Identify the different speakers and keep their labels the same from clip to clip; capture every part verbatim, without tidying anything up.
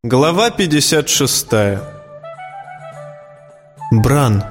Speaker 1: Глава пятьдесят шестая. Бран.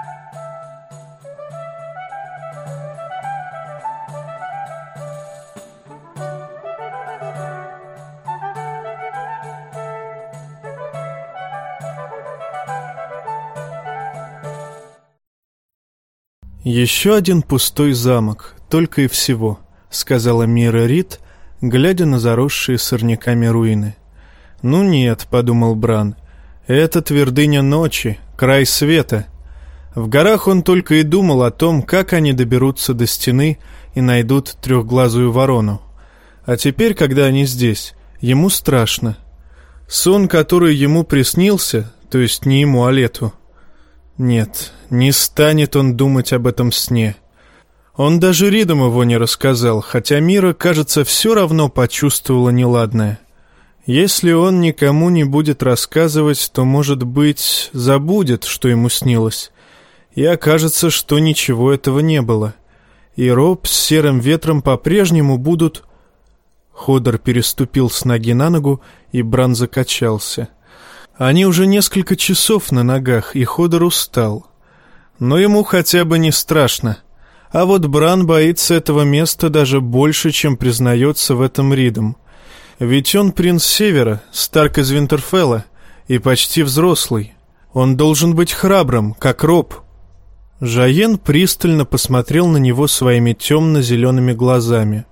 Speaker 1: «Еще один пустой замок, только и всего», — сказала Мира Рид, глядя на заросшие сорняками руины. «Ну нет», — подумал Бран, — «это твердыня ночи, край света». В горах он только и думал о том, как они доберутся до стены и найдут трехглазую ворону. А теперь, когда они здесь, ему страшно. Сон, который ему приснился, то есть не ему, а Лету. Нет, не станет он думать об этом сне. Он даже Ридам его не рассказал, хотя Мира, кажется, все равно почувствовала неладное. Если он никому не будет рассказывать, то, может быть, забудет, что ему снилось. И окажется, что ничего этого не было. И Роб с Серым Ветром по-прежнему будут... Ходор переступил с ноги на ногу, и Бран закачался. Они уже несколько часов на ногах, и Ходор устал. Но ему хотя бы не страшно. А вот Бран боится этого места даже больше, чем признается в этом Ридам. Ведь он принц Севера, Старк из Винтерфелла, и почти взрослый. Он должен быть храбрым, как Роб. Жаен пристально посмотрел на него своими темно-зелеными глазами.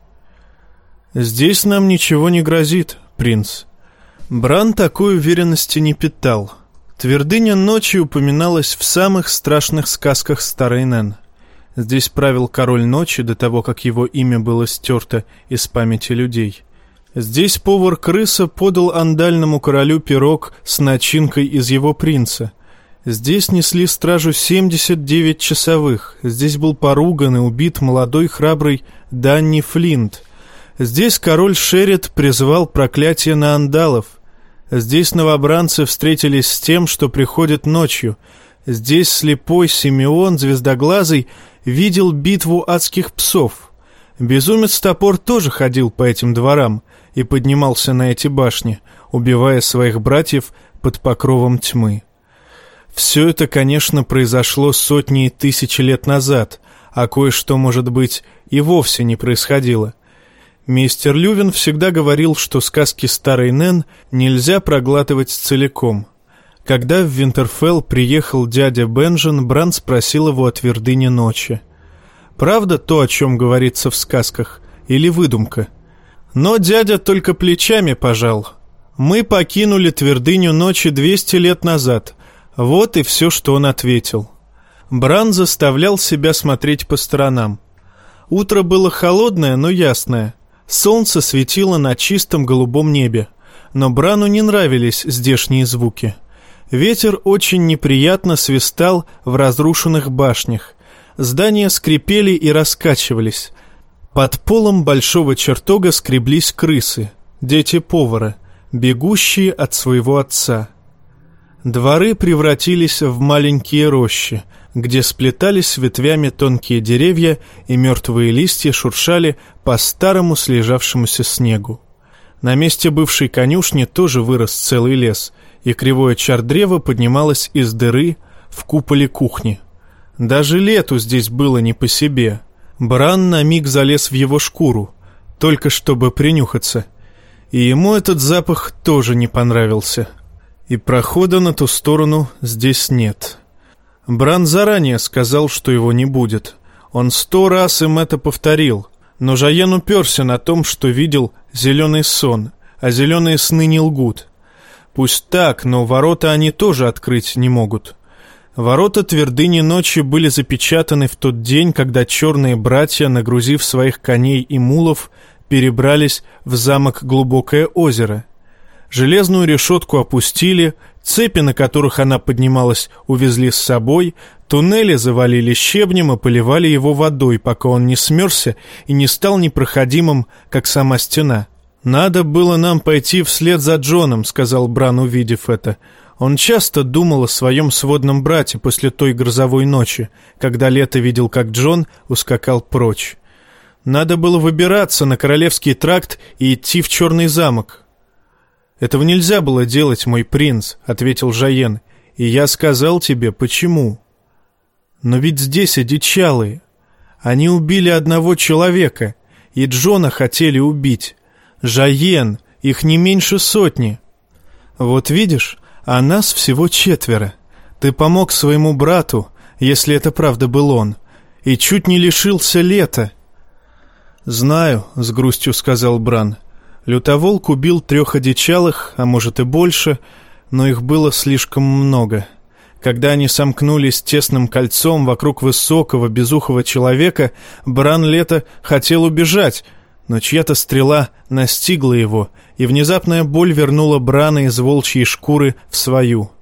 Speaker 1: «Здесь нам ничего не грозит, принц». Бран такой уверенности не питал. Твердыня ночи упоминалась в самых страшных сказках старой Нэн. Здесь правил король ночи до того, как его имя было стерто из памяти людей. Здесь повар-крыса подал андальному королю пирог с начинкой из его принца. Здесь несли стражу семьдесят девять часовых. Здесь был поруган и убит молодой храбрый Данни Флинт. Здесь король Шерет призывал проклятие на андалов. Здесь новобранцы встретились с тем, что приходит ночью. Здесь слепой Симеон, звездоглазый, видел битву адских псов. Безумец Топор тоже ходил по этим дворам и поднимался на эти башни, убивая своих братьев под покровом тьмы. Все это, конечно, произошло сотни и тысячи лет назад, а кое-что, может быть, и вовсе не происходило. Мистер Лювин всегда говорил, что сказки старой Нэн нельзя проглатывать целиком. Когда в Винтерфелл приехал дядя Бенджин, Бран спросил его о твердыне ночи. Правда то, о чем говорится в сказках, или выдумка? Но дядя только плечами пожал. «Мы покинули твердыню ночи двести лет назад». Вот и все, что он ответил. Бран заставлял себя смотреть по сторонам. Утро было холодное, но ясное. Солнце светило на чистом голубом небе. Но Брану не нравились здешние звуки. Ветер очень неприятно свистал в разрушенных башнях. Здания скрипели и раскачивались. Под полом большого чертога скреблись крысы, дети повара, бегущие от своего отца. Дворы превратились в маленькие рощи, где сплетались ветвями тонкие деревья, и мертвые листья шуршали по старому слежавшемуся снегу. На месте бывшей конюшни тоже вырос целый лес, и кривое чардрево поднималось из дыры в куполе кухни. Даже Лету здесь было не по себе. Бран на миг залез в его шкуру, только чтобы принюхаться, и ему этот запах тоже не понравился. И прохода на ту сторону здесь нет. Бран заранее сказал, что его не будет. Он сто раз им это повторил, но Жаен уперся на том, что видел зеленый сон, а зеленые сны не лгут. Пусть так, но ворота они тоже открыть не могут. Ворота твердыни ночи были запечатаны в тот день, когда черные братья, нагрузив своих коней и мулов, перебрались в замок Глубокое озеро. Железную решетку опустили, цепи, на которых она поднималась, увезли с собой, туннели завалили щебнем и поливали его водой, пока он не смерзся и не стал непроходимым, как сама стена. «Надо было нам пойти вслед за Джоном», — сказал Бран, увидев это. Он часто думал о своем сводном брате после той грозовой ночи, когда Лето видел, как Джон ускакал прочь. Надо было выбираться на Королевский тракт и идти в Черный замок. «Этого нельзя было делать, мой принц», — ответил Жаен. «И я сказал тебе, почему». «Но ведь здесь одичалые. Они убили одного человека, и Джона хотели убить. Жаен, их не меньше сотни. Вот видишь, а нас всего четверо. Ты помог своему брату, если это правда был он, и чуть не лишился Лета». «Знаю», — с грустью сказал Бран. «Лютоволк убил трех одичалых, а может и больше, но их было слишком много. Когда они сомкнулись тесным кольцом вокруг высокого, безухого человека, Бран Лето хотел убежать, но чья-то стрела настигла его, и внезапная боль вернула Брана из волчьей шкуры в свою.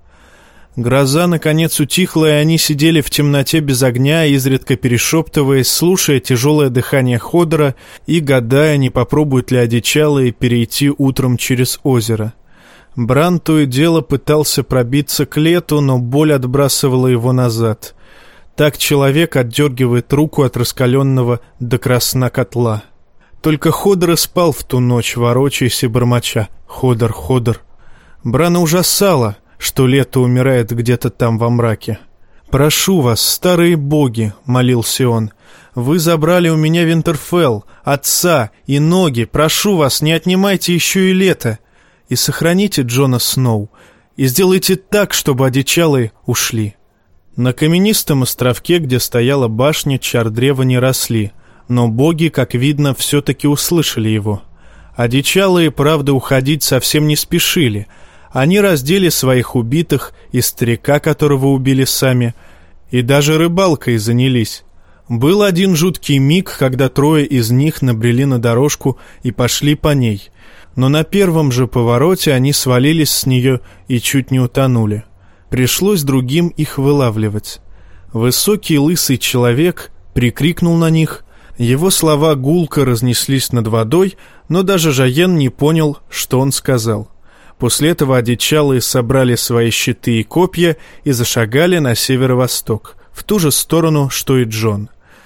Speaker 1: Гроза, наконец, утихла, и они сидели в темноте без огня, изредка перешептываясь, слушая тяжелое дыхание Ходора и гадая, не попробуют ли одичалые перейти утром через озеро. Бран то и дело пытался пробиться к Лету, но боль отбрасывала его назад. Так человек отдергивает руку от раскаленного до красна котла. Только Ходор и спал в ту ночь, ворочаясь и бормоча: «Ходор, Ходор». Брана ужасало, что Лето умирает где-то там во мраке. «Прошу вас, старые боги», — молился он, — «вы забрали у меня Винтерфелл, отца и ноги, прошу вас, не отнимайте еще и Лето, и сохраните Джона Сноу, и сделайте так, чтобы одичалые ушли». На каменистом островке, где стояла башня, чардрева не росли, но боги, как видно, все-таки услышали его. Одичалые, правда, уходить совсем не спешили. Они раздели своих убитых, и старика, которого убили сами, и даже рыбалкой занялись. Был один жуткий миг, когда трое из них набрели на дорожку и пошли по ней, но на первом же повороте они свалились с нее и чуть не утонули. Пришлось другим их вылавливать. Высокий лысый человек прикрикнул на них. Его слова гулко разнеслись над водой, но даже Жаен не понял, что он сказал. После этого одичалые собрали свои щиты и копья и зашагали на северо-восток, в ту же сторону, что и Джон.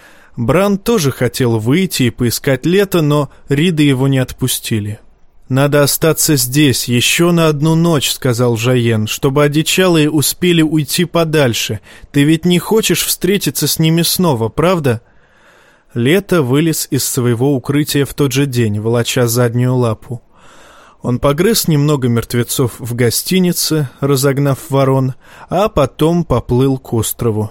Speaker 1: Бран тоже хотел выйти и поискать Лето, но Риды его не отпустили. «Надо остаться здесь еще на одну ночь», — сказал Жаен, — «чтобы одичалые успели уйти подальше. Ты ведь не хочешь встретиться с ними снова, правда?» Лето вылез из своего укрытия в тот же день, волоча заднюю лапу. Он погрыз немного мертвецов в гостинице, разогнав ворон, а потом поплыл к острову.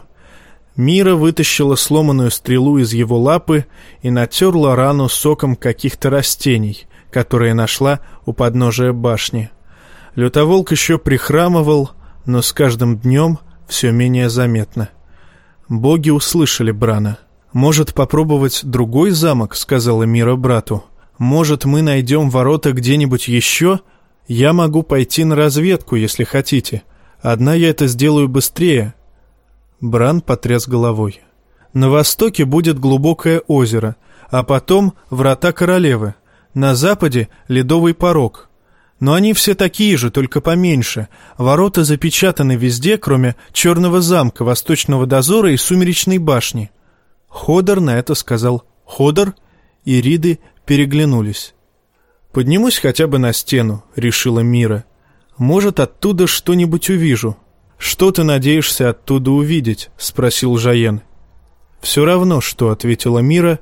Speaker 1: Мира вытащила сломанную стрелу из его лапы и натерла рану соком каких-то растений, которые нашла у подножия башни. Лютоволк еще прихрамывал, но с каждым днем все менее заметно. Боги услышали Брана. «Может, попробовать другой замок?» — сказала Мира брату. «Может, мы найдем ворота где-нибудь еще? Я могу пойти на разведку, если хотите. Одна я это сделаю быстрее». Бран потряс головой. «На востоке будет глубокое озеро, а потом врата королевы. На западе ледовый порог. Но они все такие же, только поменьше. Ворота запечатаны везде, кроме Черного замка, Восточного дозора и Сумеречной башни». Ходор на это сказал «Ходор», и Риды переглянулись. «Поднимусь хотя бы на стену», — решила Мира. «Может, оттуда что-нибудь увижу». «Что ты надеешься оттуда увидеть?» — спросил Жаен. «Все равно что», — ответила Мира,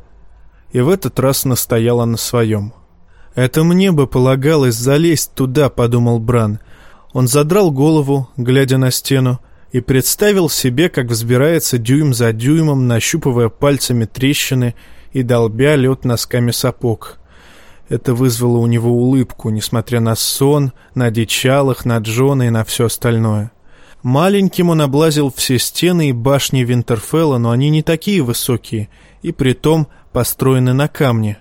Speaker 1: и в этот раз настояла на своем. «Это мне бы полагалось залезть туда», — подумал Бран. Он задрал голову, глядя на стену, и представил себе, как взбирается дюйм за дюймом, нащупывая пальцами трещины и долбя лед носками сапог. Это вызвало у него улыбку, несмотря на сон, на одичалых, на Джона и на все остальное. Маленьким он облазил все стены и башни Винтерфелла, но они не такие высокие, и притом построены на камне.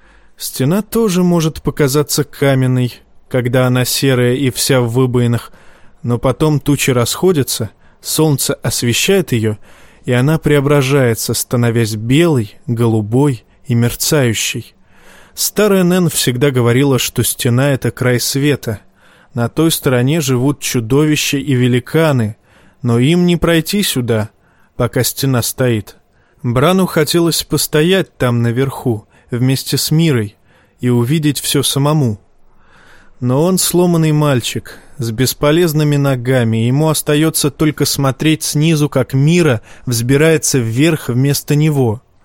Speaker 1: Стена тоже может показаться каменной, когда она серая и вся в выбоинах, но потом тучи расходятся, солнце освещает ее, и она преображается, становясь белой, голубой и мерцающей. Старая Нэн всегда говорила, что стена — это край света. На той стороне живут чудовища и великаны, но им не пройти сюда, пока стена стоит. Брану хотелось постоять там наверху, вместе с Мирой, и увидеть все самому. Но он сломанный мальчик, с бесполезными ногами, и ему остается только смотреть снизу, как Мира взбирается вверх вместо него.